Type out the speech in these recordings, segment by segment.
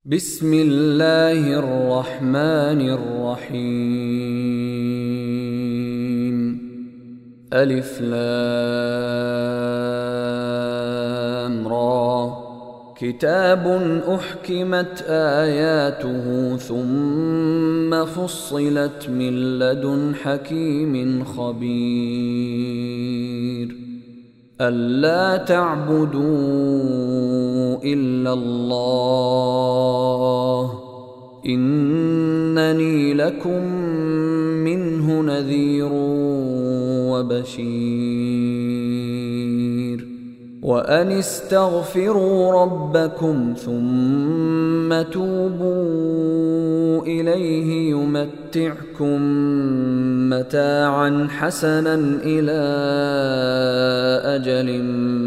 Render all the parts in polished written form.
بسم الله الرحمن الرحيم. ألف لام را. كتاب أحكمت آياته ثم فصلت من لدن حكيم خبير. ألا تعبدوا إلا الله إنني لكم منه نذير وبشير. وأن استغفروا ربكم ثم توبوا إليه يمتعكم متاعا حسنا إلى أجل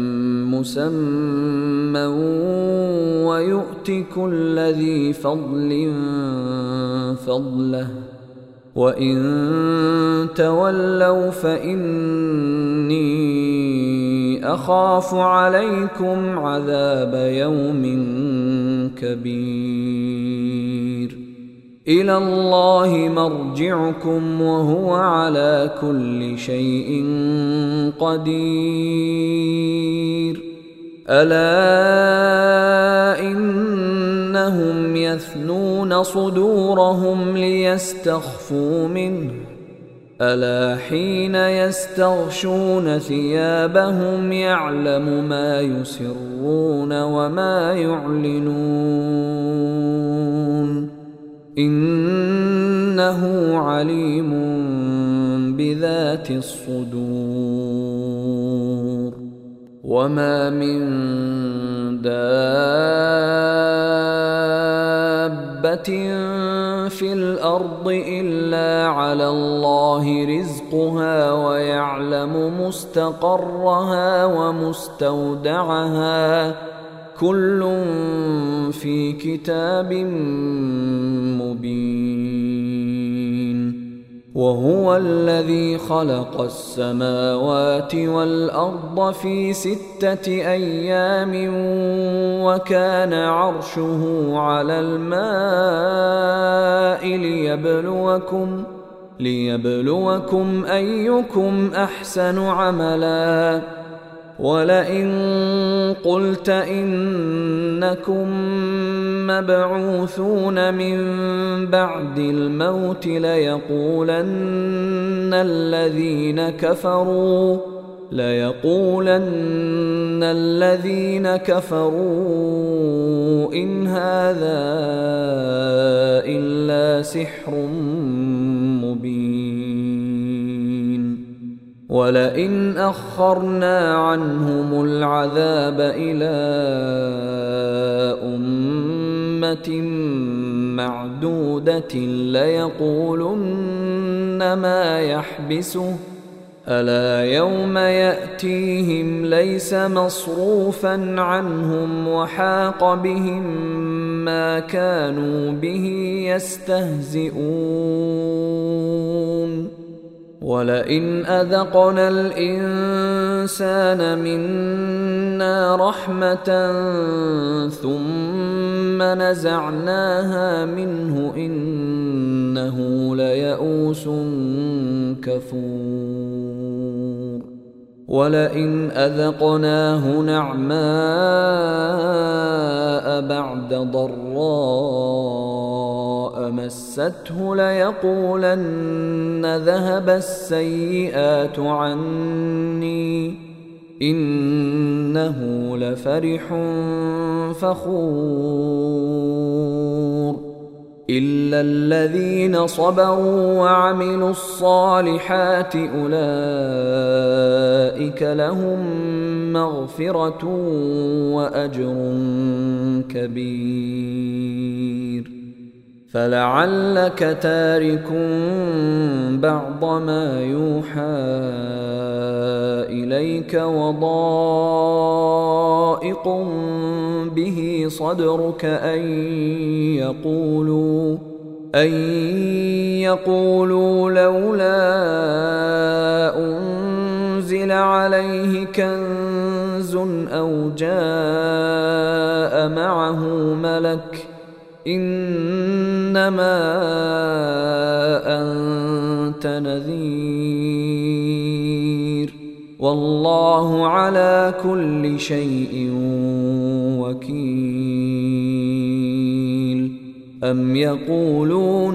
مسمى ويؤت كل ذي فضل فضله وإن تولوا فإني أخاف عليكم عذاب يوم كبير. إلى الله مرجعكم وهو على كل شيء قدير. ألا إنهم يثنون صدورهم ليستخفوا منه ألا حين يستغشون ثيابهم يعلم ما يسرون وما يعلنون إنه عليم بذات الصدور. وما من دابة في الأرض إلا على الله رزقها ويعلم مستقرها ومستودعها كل في كتاب مبين. وهو الذي خلق السماوات والأرض في 6 أيام وكان عرشه على الماء ليبلوكم أيكم أحسن عملا. ولئن قلت إنكم مبعوثون من بعد الموت ليقولن الذين كفروا إن هذا إلا سحر مبين. ولئن أخرنا عنهم العذاب إلى أمة معدودة ليقولن ما يحبسه ألا يوم يأتيهم ليس مصروفا عنهم وحاق بهم ما كانوا به يستهزئون. ولئن أذقنا الإنسان منا رحمة ثم نزعناها منه إنه ليئوس كفور. ولئن أذقناه نعماء بعد ضراء مسته ليقولن ذهب السيئات عني إنه لفرح فخور. إلا الذين صبروا وعملوا الصالحات أولئك لهم مغفرة وأجر كبير. فلعلك تارك بعض ما يوحى إليك وضائق به صدرك أن يقولوا لولا أنزل عليه كنز أو جاء معه ملك إنما أنت نذير والله على كل شيء وكيل أم يقولون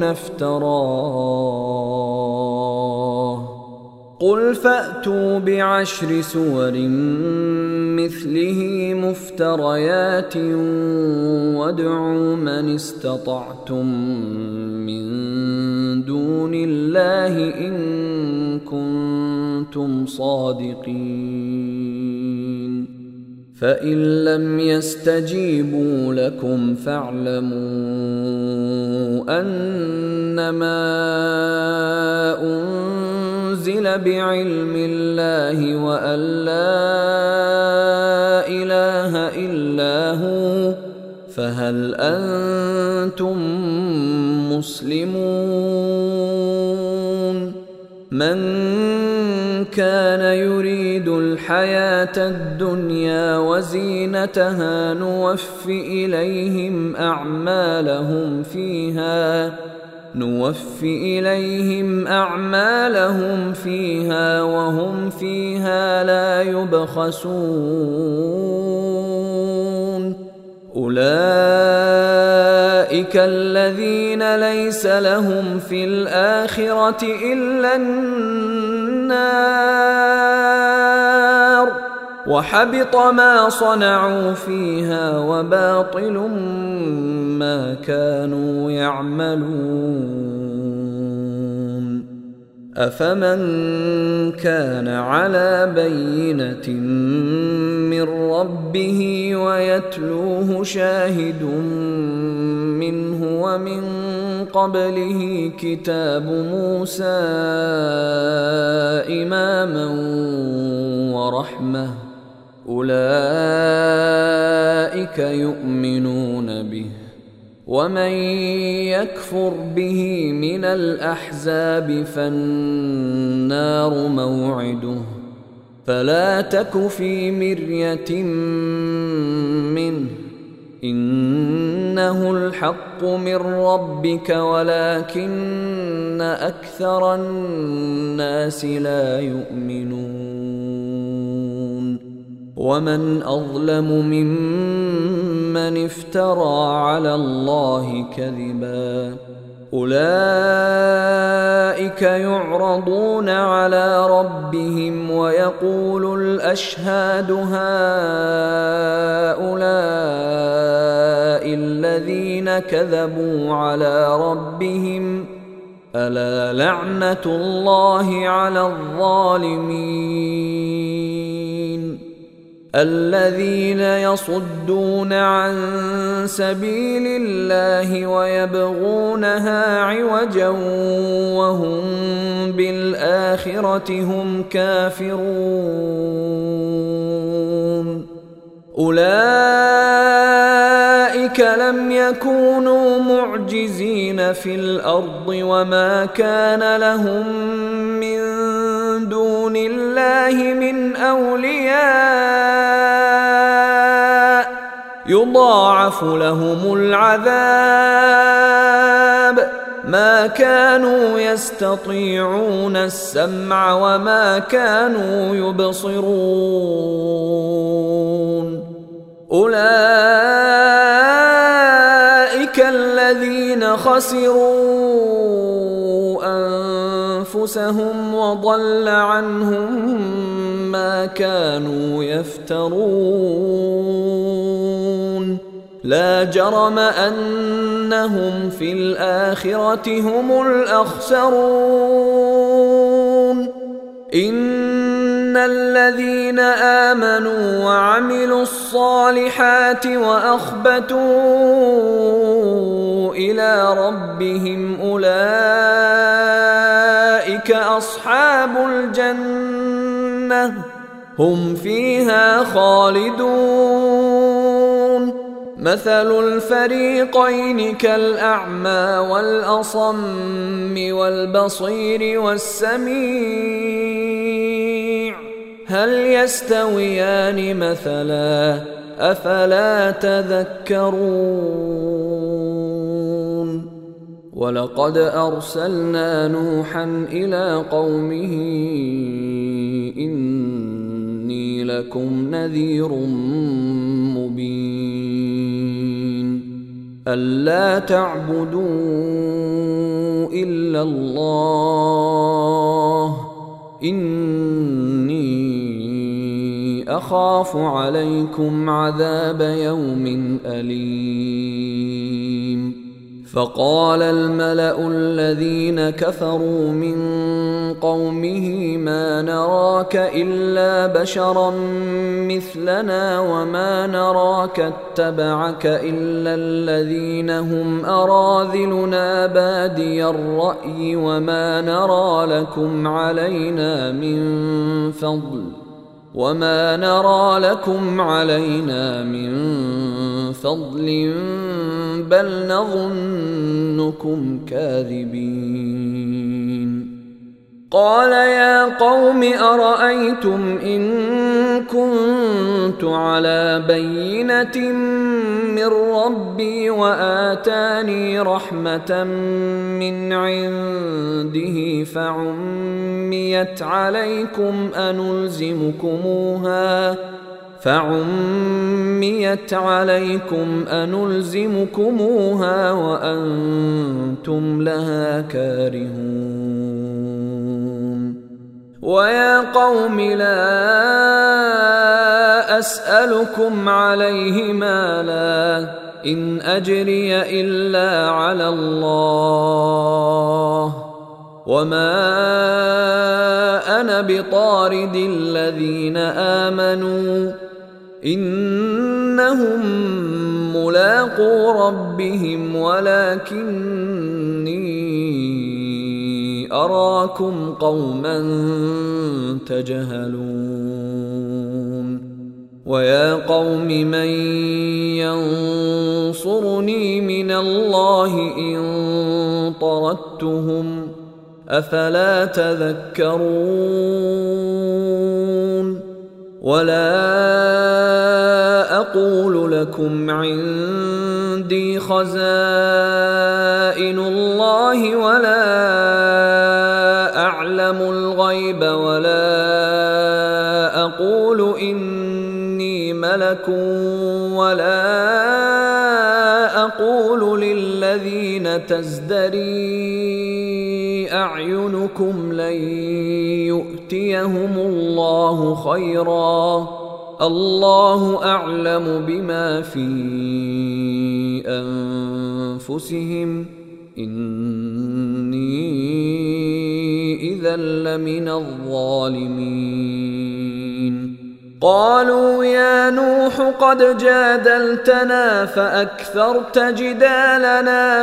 افتراه قل فأتوا ب10 سور مثله مفتريات وادعوا من استطعتم من دون الله إن كنتم صادقين فإن لم يستجيبوا لكم فاعلموا أنما أنزل بعلم الله وأن لا إله إلا هو فهل أنتم مسلمون من كان يريد الحياة الدنيا وزينتها نوفِ إليهم أعمالهم فيها وهم فيها لا يبخسون أولئك الذين ليس لهم في الآخرة إلا النار وحبط ما صنعوا فيها وباطل ما كانوا يعملون أفمن كان على بينة من ربه ويتلوه شاهد منه ومن قبله كتاب موسى إماما ورحمة أولئك يؤمنون به ومن يكفر به من الأحزاب فالنار موعده فلا تك في مرية منه إنه الحق من ربك ولكن أكثر الناس لا يؤمنون ومن أظلم ممن افترى على الله كذبا أولئك يعرضون على ربهم ويقول الأشهاد هؤلاء الذين كذبوا على ربهم ألا لعنة الله على الظالمين الذين يصدون عن سبيل الله ويبغونها عوجا وهم بالآخرة هم كافرون أولئك لم يكونوا معجزين في الأرض وما كان لهم من دون الله من أولياء يضاعف لهم العذاب ما كانوا يستطيعون السمع وما كانوا يبصرون أولئك الذين خسروا أنفسهم وضل عنهم ما كانوا يفترون لا جرم أنهم في الآخرة هم الأخسرون إن الذين آمنوا وعملوا الصالحات وأخبتوا إلى ربهم أولئك أصحاب الجنة هم فيها خالدون مثل الفريقين كالأعمى والأصم والبصير والسميع هل يستويان مثلا أفلا تذكرون ولقد أرسلنا نوحا إلى قومه إني لكم نذير مبين ألا تعبدوا إلا الله إني أخاف عليكم عذاب يوم أليم فقال الملأ الذين كفروا من قومه ما نراك إلا بشرا مثلنا وما نراك اتبعك إلا الذين هم أراذلنا بادي الرأي وما نرى لكم علينا من فضل بل نظنكم كاذبين قال يا قوم أرأيتم إن كنت على بينة من ربي وآتاني رحمة من عنده فعميت عليكم أنلزمكموها وأنتم لها كارهون ويا قوم لا أسألكم عليه مالا إن أجري إلا على الله وما أنا بطارد الذين آمنوا إنهم ملاقو ربهم ولكني أراكم قوما تجهلون ويا قوم من ينصرني من الله إن طردتهم أفلا تذكرون ولا أقول لكم عندي خزائن الله ولا أعلم الغيب ولا أقول إني ملك ولا أقول للذين تزدري أعينكم لن يؤتيهم الله خيرا الله أعلم بما في أنفسهم إني إذا لمن الظالمين قالوا يا نوح قد جادلتنا فأكثرت جدالنا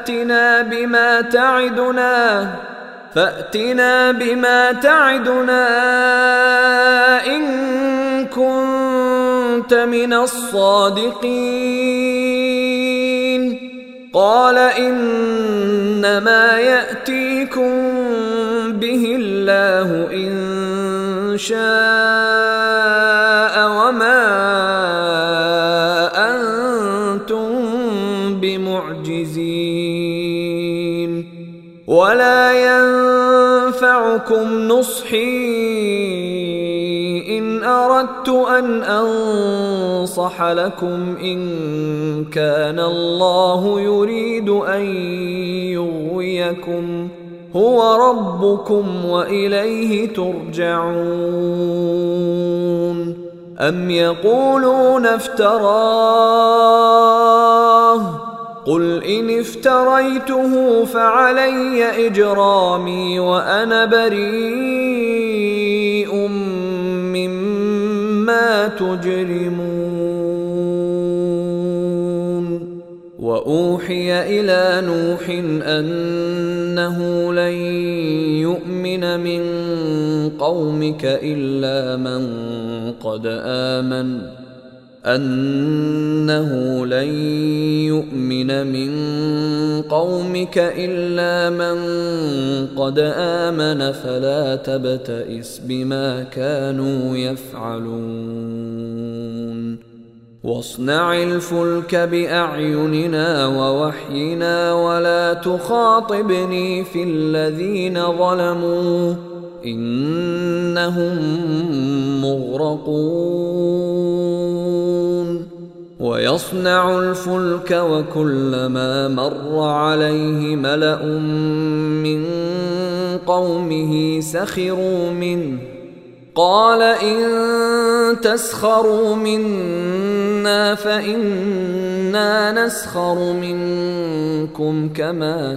فأتنا بما تعدنا إن كنت من الصادقين قال إنما يأتيكم به الله إن شاء وما أنتم بمعجزين ولا ينفعكم نصحي إن أردت أن أنصح لكم إن كان الله يريد أن يغويكم هو ربكم وإليه ترجعون أم يقولون افتراه قل إن افتريته فعلي إجرامي وأنا بريء مما تجرمون وأوحي إلى نوح أنه لن يؤمن من قومك إلا من قد آمن فلا تبتئس بما كانوا يفعلون واصنع الفلك بأعيننا ووحينا ولا تخاطبني في الذين ظلموا إنهم مغرقون ويصنع الفلك وكلما مر عليه ملأ من قومه سخروا منه قال إن تسخروا منا فإنا نسخر منكم كما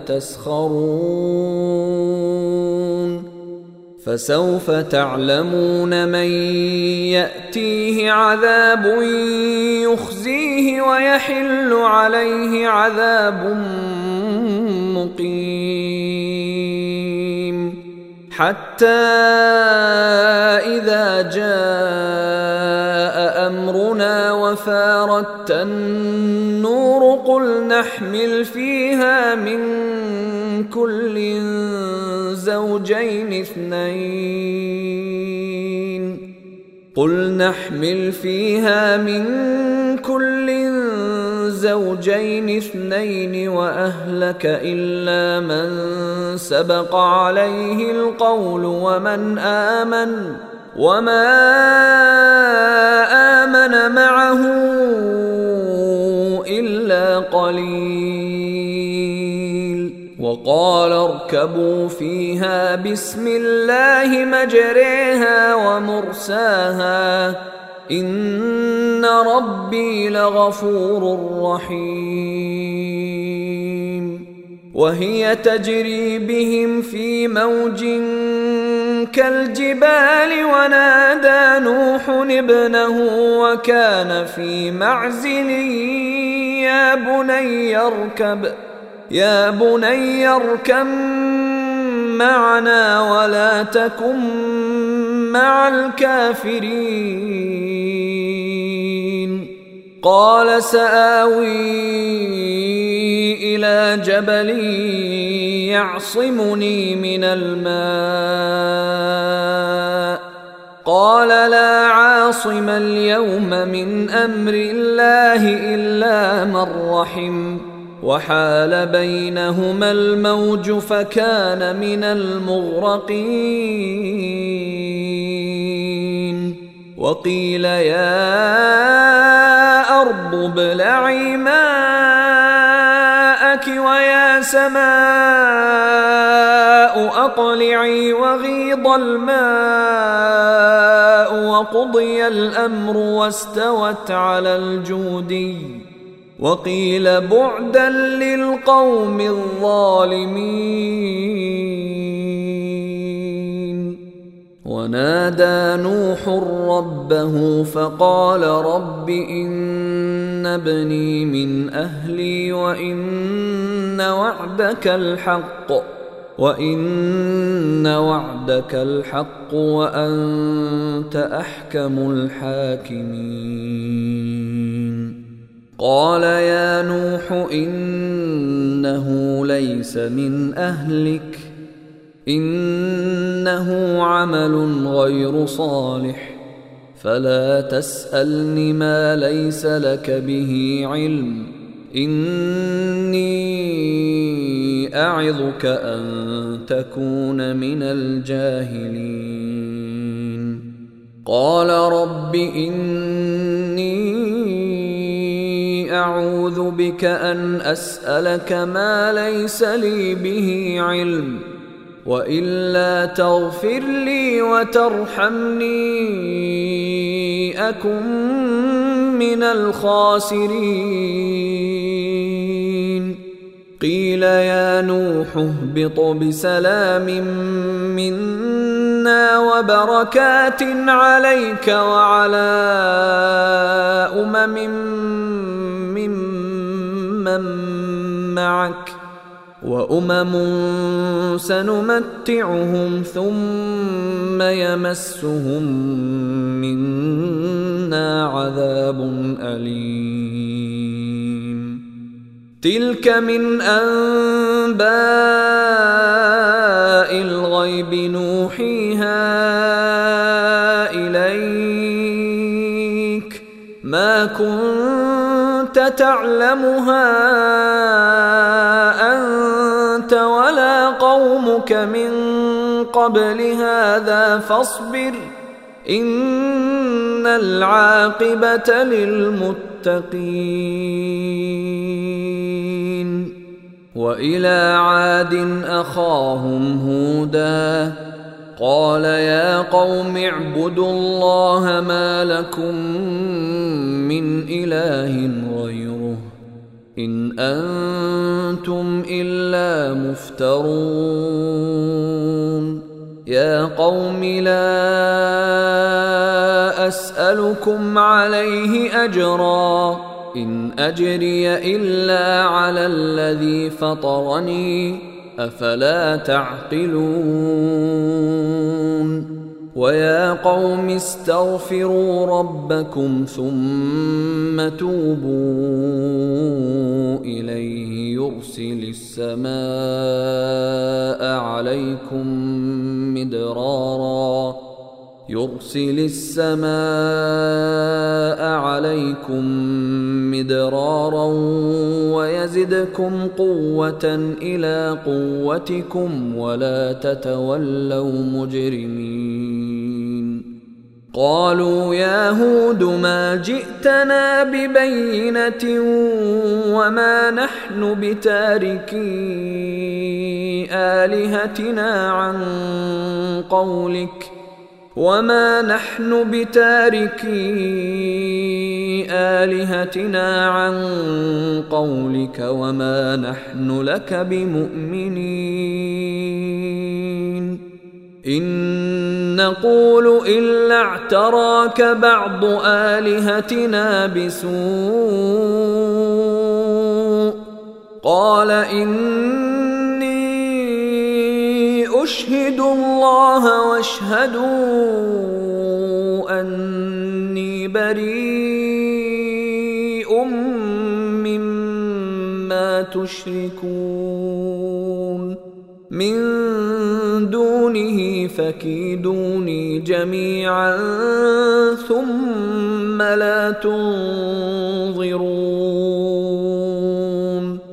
تسخرون فسوف تعلمون من يأتيه عذاب يخزيه ويحل عليه عذاب مقيم حتى إذا جاء أمرنا وفارت النور قل نحمل فيها من كل زوجين اثنين وأهلك إلا من سبق عليه القول وما آمن معه إلا قليل وقال اركبوا فيها بسم الله مجريها ومرساها إن ربي لغفور رحيم وهي تجري بهم في موج كالجبال ونادى نوح ابنه وكان في معزل يا بني اركب معنا ولا تكن مع الكافرين قال سآوي إلى جبل يعصمني من الماء قال لا عاصم اليوم من أمر الله إلا من رحم وحال بينهما الموج فكان من المغرقين وقيل يا أرض ابلعي ماءك ويا سماء أقلعي وغيض الماء وقضي الأمر واستوت على الجودي وقيل بعدا للقوم الظالمين ونادى نوح ربه فقال رب إن ابني من أهلي وإن وعدك الحق وأنت أحكم الحاكمين قال يا نوح إنه ليس من أهلك إنه عمل غير صالح فلا تسألني ما ليس لك به علم إني أعظك أن تكون من الجاهلين قال رب إني أعوذ بك أن أسألك ما ليس لي به علم وإلا تغفر لي وترحمني أكن من الخاسرين قيل يا نوح اهبط بسلام منا وبركات عليك وعلى ممن معك وأمم سنمتعهم ثم يمسهم منا عذاب أليم تلك من أنباء الغيب نوحيها إليك ما كنت تعلمها أنت ولا قومك من قبل هذا فاصبر إن العاقبة للمتقين. وإلى عاد أخاهم هودا قال يا قوم اعبدوا الله ما لكم من إله غيره إن أنتم إلا مفترون. يا قوم لا أسألكم عليه أجرا إن أجري إلا على الذي فطرني أفلا تعقلون. ويا قوم استغفروا ربكم ثم توبوا إليه يرسل السماء عليكم مدرارا ويزدكم قوة إلى قوتكم ولا تتولوا مجرمين. قالوا يا هود ما جئتنا ببينة وما نحن بتاركي آلهتنا عن قولك وما نحن لك بمؤمنين. إن نقول إلا اعتراك بعض آلهتنا بسوء قال إني أشهد الله واشهدوا أني بريء مما تشركون من دونه فكيدوني جميعا ثم لا تنظرون.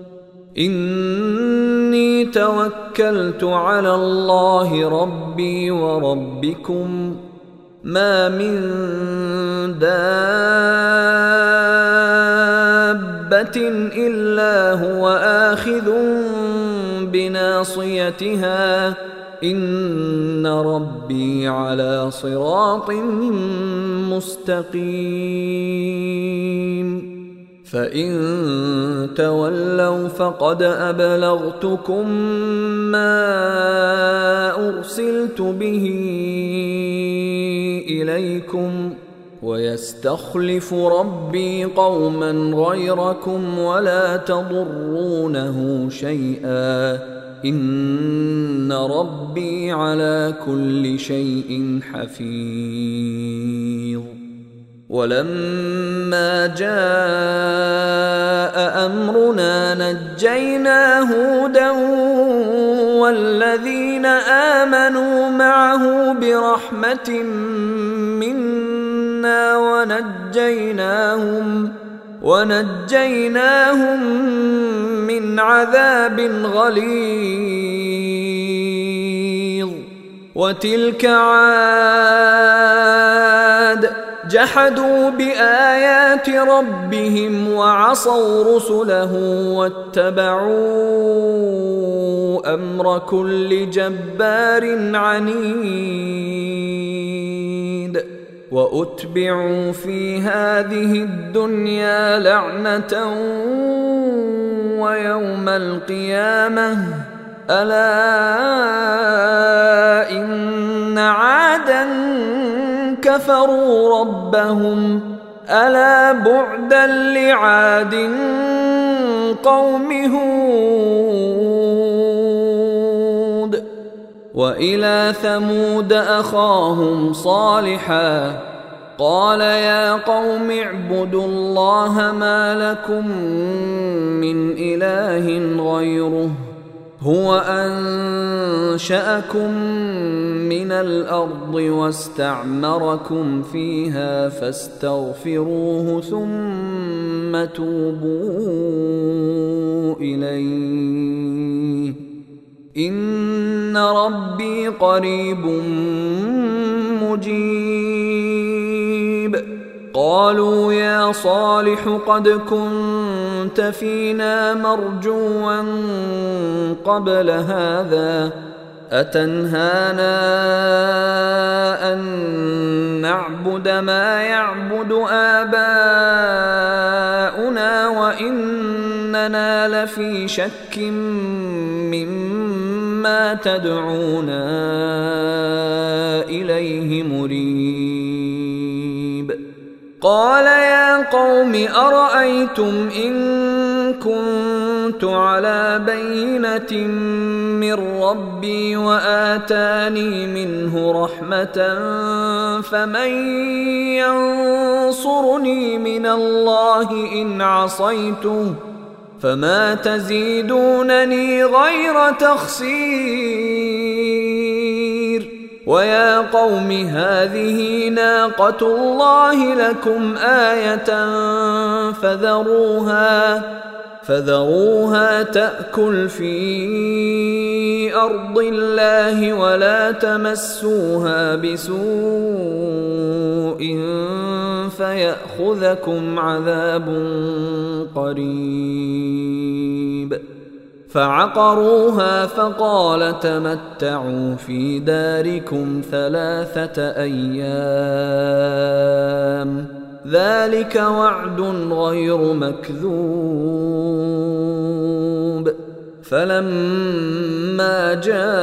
إني توكلت على الله ربي وربكم ما من دابة إلا هو آخذ بناصيتها إن ربي على صراط مستقيم. فإن تولوا فقد أبلغتكم ما أرسلت به إليكم ويستخلف ربي قوما غيركم ولا تضرونه شيئا إن ربي على كل شيء حفيظ. ولما جاء أمرنا نجينا هودا والذين آمنوا معه برحمة منا ونجيناهم من عذاب غليظ. وتلك عاد جحدوا بآيات ربهم وعصوا رسله واتبعوا أمر كل جبار عنيد. وأتبعوا في هذه الدنيا لعنة ويوم القيامة ألا إن عادا كفروا ربهم ألا بعدا لعاد قوم هود. وإلى ثمود أخاهم صالحا قال يا قوم اعبدوا الله ما لكم من إله غيره هو أنشأكم من الأرض واستعمركم فيها فاستغفروه ثم توبوا إليه إن ربي قريب مجيب. قالوا يا صالح قد كنت فينا مرجوا قبل هذا أتنهانا أن نعبد ما يعبد آباؤنا وإننا لفي شك مما تدعونا إليه مريب. قال يا قوم أرأيتم إن كنت على بينة من ربي وآتاني منه رحمة فمن ينصرني من الله إن عصيته فما تزيدونني غير تخسير. ويا قوم هذه ناقة الله لكم آية فذروها تأكل في أرض الله ولا تمسوها بسوء فيأخذكم عذاب قريب. فعقروها فقال تمتعوا في داركم 3 أيام ذلك وعد غير مكذوب. فلما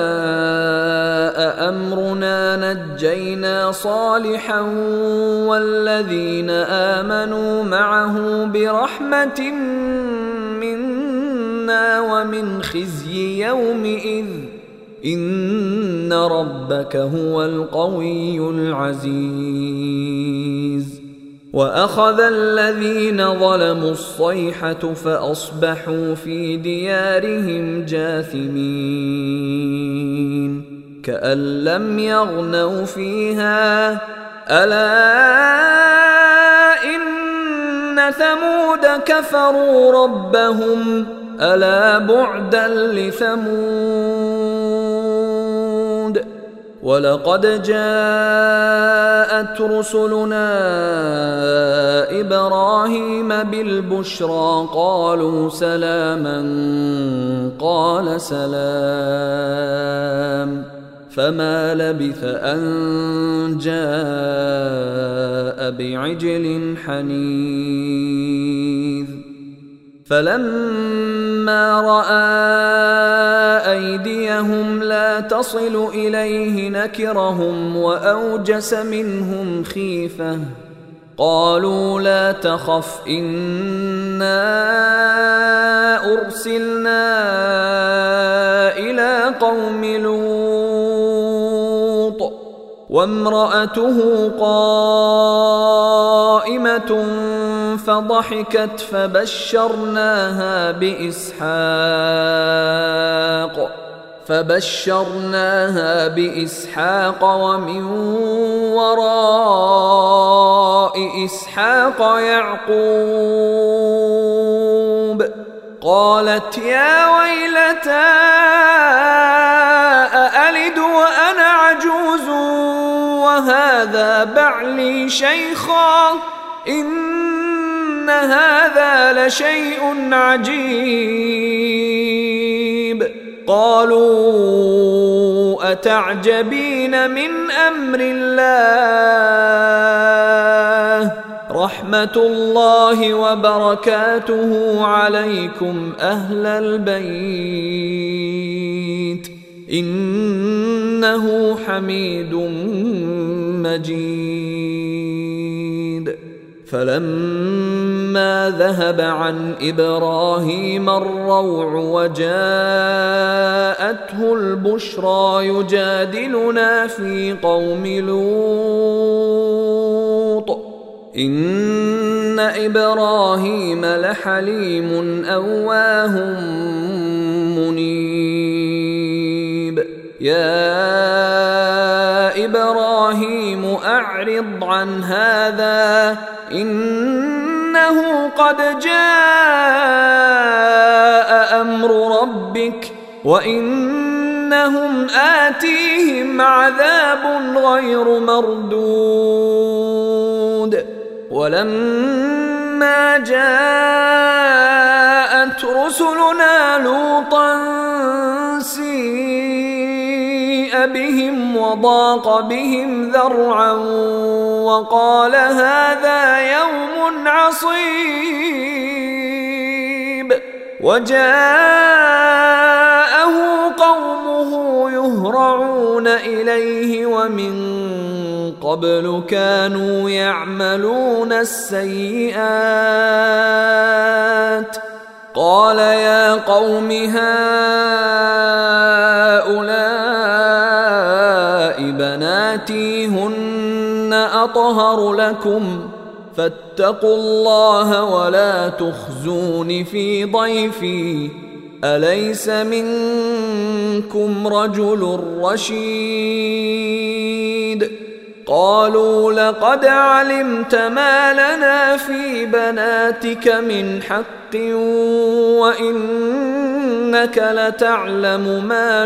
جاء أمرنا نجينا صالحا والذين آمنوا معه برحمة منا ومن خزي يومئذ إن ربك هو القوي العزيز. وأخذ الذين ظلموا الصيحة فأصبحوا في ديارهم جاثمين كأن لم يغنوا فيها ألا إن ثمود كفروا ربهم ألا بعدا لثمود. ولقد جاءت رسلنا إبراهيم بالبشرى قالوا سلاما قال سلام فما لبث أن جاء بعجل حنيذ. فلما رأى أيديهم لا تصل إليه نكرهم وأوجس منهم خيفة قالوا لا تخف إنا أرسلنا إلى قوم لوط وامرأته قائمة فضحكت فبشرناها بإسحاق ومن وراء إسحاق يعقوب. قالت يا ويلتى أألد وأنا عجوز وهذا بعلي شيخا إن هذا لشيء عجيب. قالوا أتعجبين من أمر الله رحمة الله وبركاته عليكم أهل البيت إنه حميد مجيد. فلما ذهب عن إبراهيم الروع وجاءته البشرى يجادلنا في قوم لوط إن إبراهيم لحليم أواه منيب. يا إبراهيم أعرض عن هذا إنه قد جاء أمر ربك وإنهم آتيهم عذاب غير مردود ولما جاءت رسلنا لوطا سيء بهم وضاق بهم ذرعا وقال هذا يوم عصيب وجاءه قومه يهرعون إليه ومن قبل كانوا يعملون السيئات قال يا قوم هؤلاء بناتي هن أطهر لكم فاتقوا الله ولا تخزون في ضيفي أليس منكم رجل رشيد قالوا لقد علمت ما لنا في بناتك من حق وإنك لتعلم ما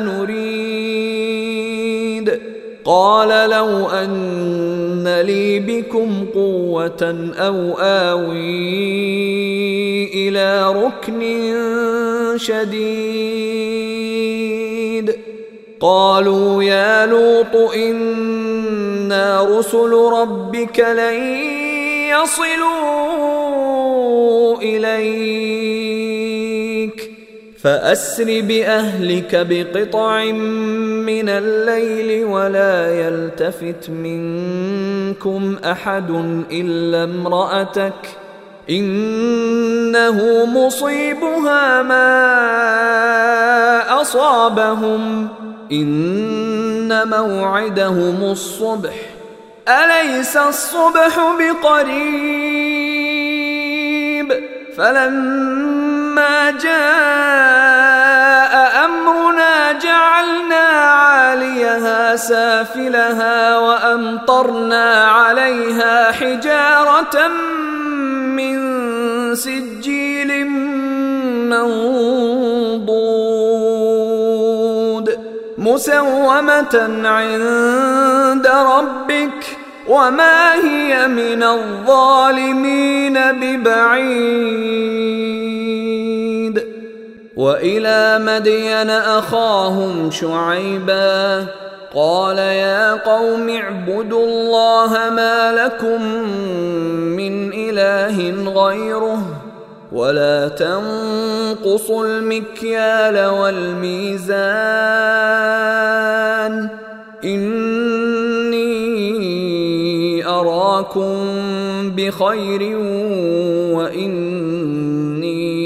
نريد قال لو أن لي بكم قوة أو آوي إلى ركن شديد قالوا يا لوط إنا رسل ربك لن يصلوا إليك فأسر بأهلك بقطع من الليل ولا يلتفت منكم أحد إلا امرأتك إنه مصيبها ما أصابهم إن موعدهم الصبح أليس الصبح بقريب فلما جاء أمرنا جعلنا عاليها سافلها وأمطرنا عليها حجارة من سجيل منضود مسومة عند ربك وما هي من الظالمين ببعيد وإلى مدين أخاهم شعيبا قال يا قوم اعبدوا الله ما لكم من إله غيره ولا تنقصوا المكيال والميزان إني أراكم بخير وإني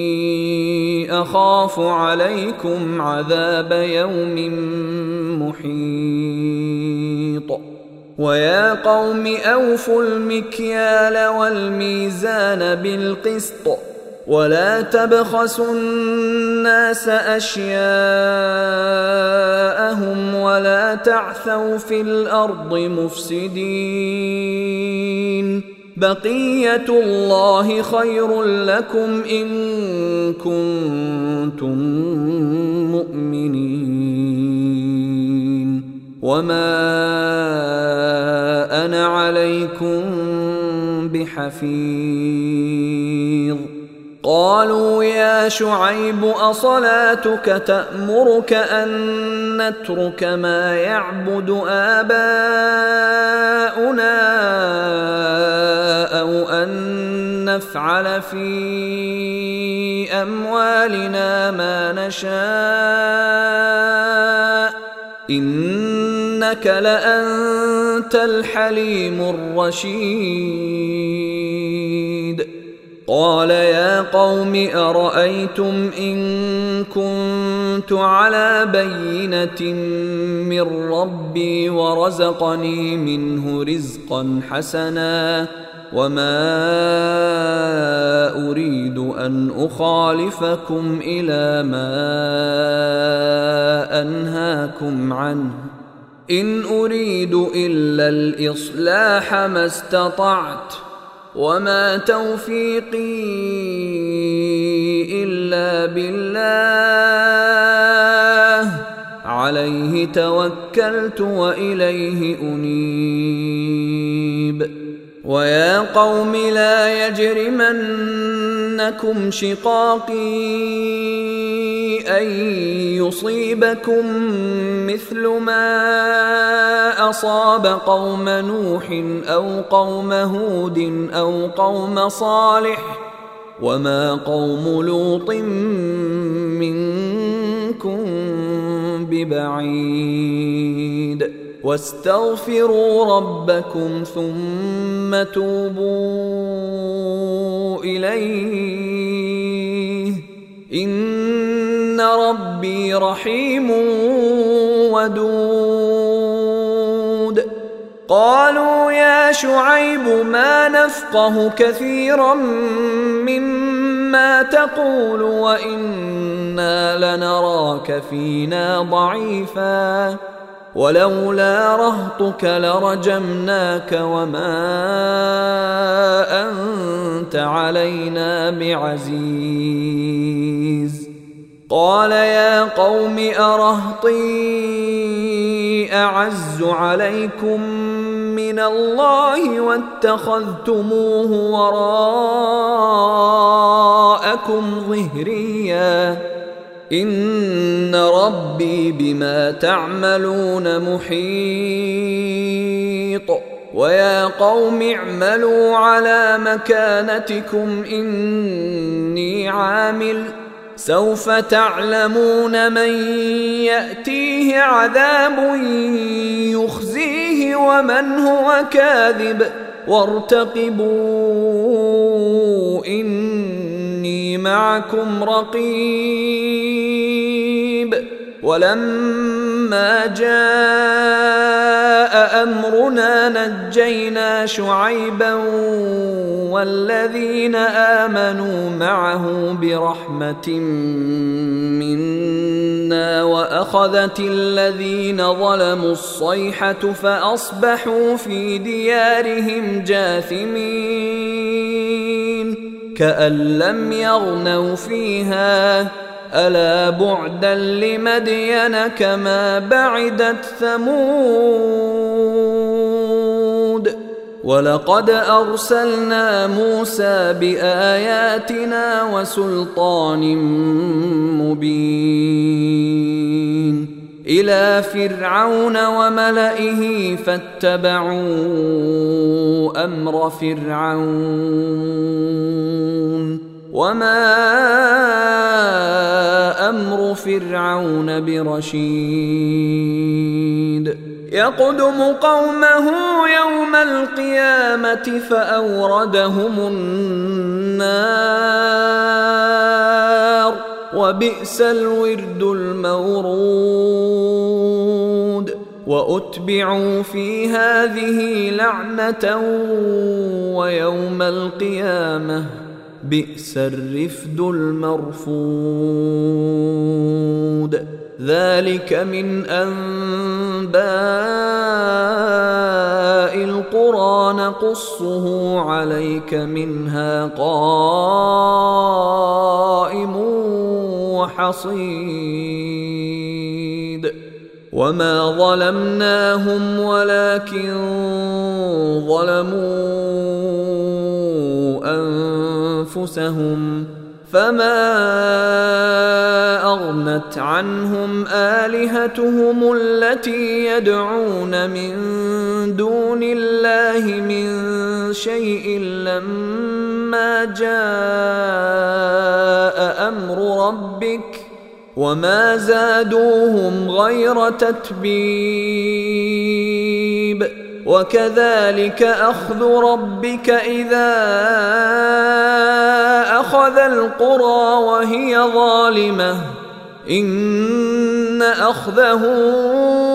أخاف عليكم عذاب يوم محيط ويا قوم أوفوا المكيال والميزان بالقسط ولا تبخسوا الناس أشياءهم ولا تعثوا في الأرض مفسدين بقية الله خير لكم إن كنتم مؤمنين وما أنا عليكم بحفيظ قالوا يا شعيب أصلاتك تأمرك أن نترك ما يعبد آباؤنا أو أن نفعل في أموالنا ما نشاء إنك لأنت الحليم الرشيد قال يا قوم أرأيتم إن كنت على بينة من ربي ورزقني منه رزقا حسنا وما أريد أن أخالفكم إلى ما أنهاكم عنه إن أريد إلا الإصلاح ما استطعت وما توفيقي إلا بالله عليه توكلت وإليه أنيب ويا قوم لا يجرمنكم شقاقي أن يصيبكم مثل ما أصاب قوم نوح أو قوم هود أو قوم صالح وما قوم لوط منكم ببعيد واستغفروا ربكم ثم توبوا إليه إن ربي رحيم ودود قالوا يا شعيب ما نفقه كثيرا مما تقول وإنا لنراك فينا ضعيفا ولولا رهطك لرجمناك وما أنت علينا بعزيز قال يا قوم أرهطي أعز عليكم من الله واتخذتموه وراءكم ظهريا إن ربي بما تعملون محيط ويا قوم اعملوا على مكانتكم إني عامل سوف تعلمون من يأتيه عذاب يخزيه ومن هو كاذب وارتقبوا إني معكم رقيب ولما جاء أمرنا نجينا شعيبا والذين آمنوا معه برحمة منا وأخذت الذين ظلموا الصيحة فأصبحوا في ديارهم جاثمين كأن لم يغنوا فيها ألا بعدا لمدين كما بعدت ثمود ولقد أرسلنا موسى بآياتنا وسلطان مبين إلى فرعون وملئه فاتبعوا أمر فرعون وما أمر فرعون برشيد يقدم قومه يوم القيامة فأوردهم النار وبئس الورد المورود وأتبعوا في هذه لعنة ويوم القيامة بئس الرفد المرفود ذلك من أنباء القرى نقصه عليك منها قائم وحصيد وما ظلمناهم ولكن ظلموا أنفسهم فما أغنت عنهم آلهتهم التي يدعون من دون الله من شيء لما جاء أمر ربك وما زادوهم غير تتبيب وكذلك أخذ ربك إذا أخذ القرى وهي ظالمة إن أخذه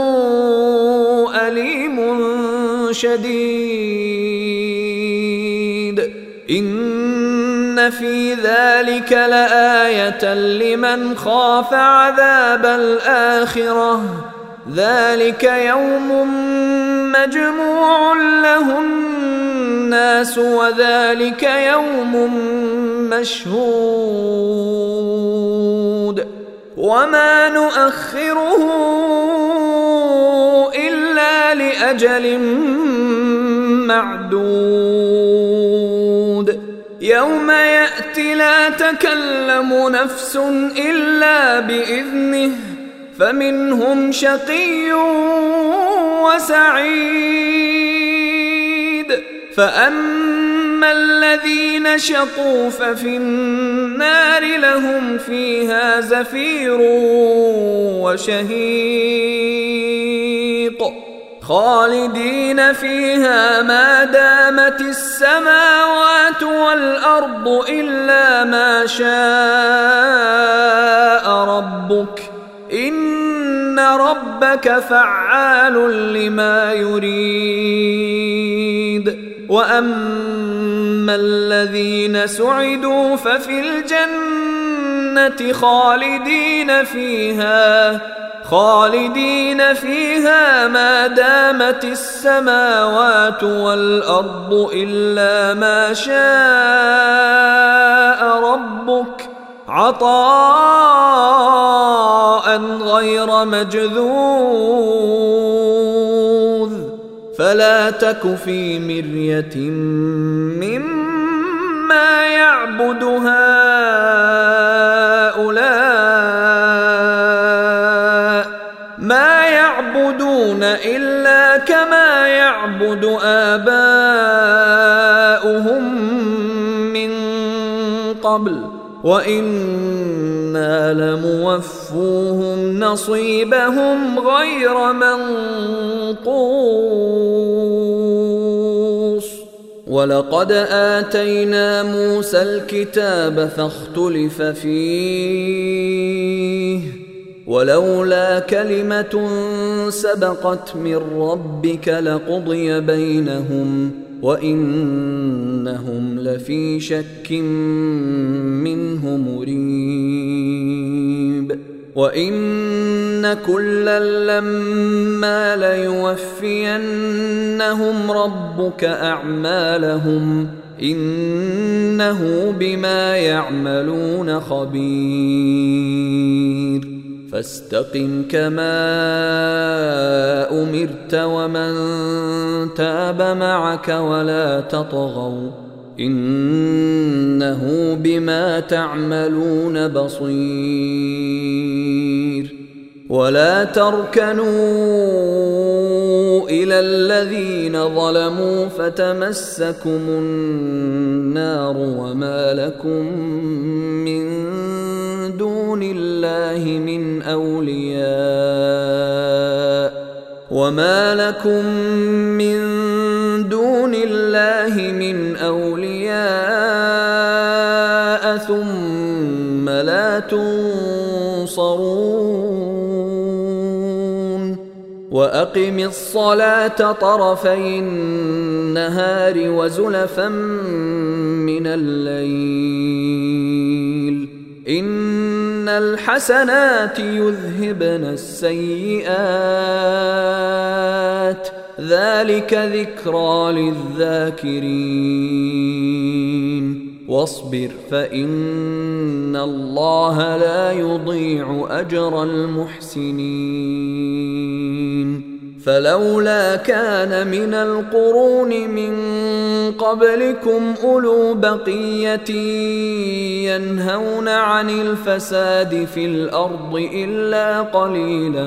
أليم شديد إن في ذلك لآية لمن خاف عذاب الآخرة ذلك يوم مجموع له الناس وذلك يوم مشهود وما نؤخره إلا لأجل معدود يوم يأتي لا تكلم نفس إلا بإذنه فمنهم شقي وسعيد فأما الذين شقوا ففي النار لهم فيها زفير وشهيق خالدين فيها ما دامت السماوات والأرض إلا ما شاء ربك إن ربك فعال لما يريد وأما الذين سعدوا ففي الجنة خالدين فيها ما دامت السماوات والأرض إلا ما شاء ربك عطاء غير مجذوذ فلا تك في مرية مما يعبد هؤلاء ما يعبدون إلا كما يعبد آباؤهم من قبل وإنا لموفوهم نصيبهم غير منقوص ولقد آتينا موسى الكتاب فاختلف فيه ولولا كلمة سبقت من ربك لقضي بينهم وإنهم لفي شك منه مريب وإن كلا لما ليوفينهم ربك أعمالهم إنه بما يعملون خبير فاستقم كما أمرت ومن تاب معك ولا تطغوا إنه بما تعملون بصير ولا تركنوا إلى الذين ظلموا فتمسكم النار وما لكم من دون الله من أولياء ثم لا تنصرون وأقم الصلاة طرفي النهار وزلفا من الليل إن الحسنات يذهبن السيئات ذلك ذكرى للذاكرين واصبر فإن الله لا يضيع أجر المحسنين فلولا كان من القرون من قبلكم أولو بقية ينهون عن الفساد في الأرض إلا قليلا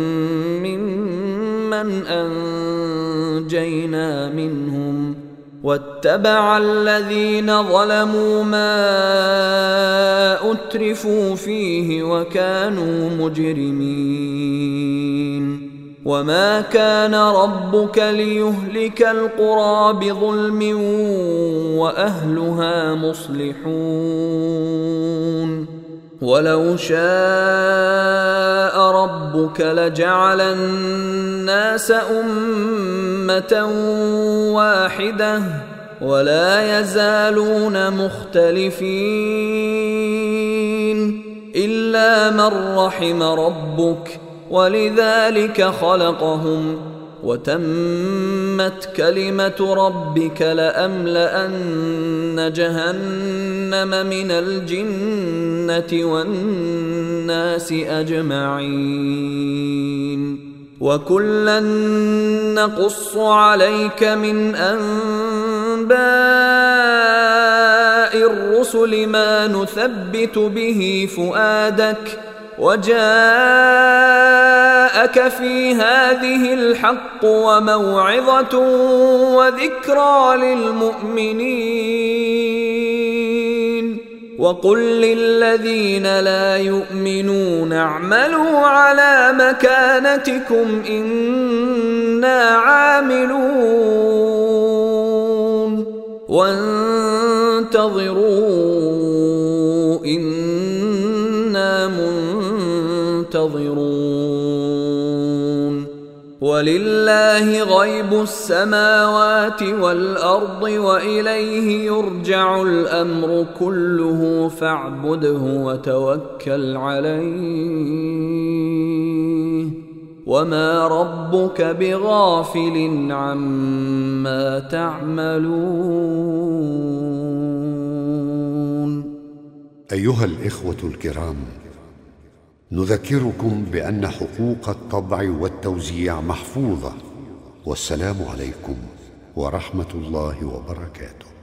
ممن أنجينا منهم واتبع الذين ظلموا ما أترفوا فيه وكانوا مجرمين وما كان ربك ليهلك القرى بظلم وأهلها مصلحون ولو شاء ربك لجعل الناس أمة واحدة ولا يزالون مختلفين إلا من رحم ربك ولذلك خلقهم وتمت كلمة ربك لأملأن جهنم من الجنة والناس أجمعين وكلا نقص عليك من أنباء الرسل ما نثبت به فؤادك وجاءك في هذه الحق وموعظة وذكرى للمؤمنين وقل للذين لا يؤمنون اعملوا على مكانتكم إنا عاملون وانتظروا إنا منتظرون ولله غيب السماوات والأرض وإليه يرجع الأمر كله فاعبده وتوكل عليه وما ربك بغافل عما تعملون. أيها الإخوة الكرام، نذكركم بأن حقوق الطبع والتوزيع محفوظة، والسلام عليكم ورحمة الله وبركاته.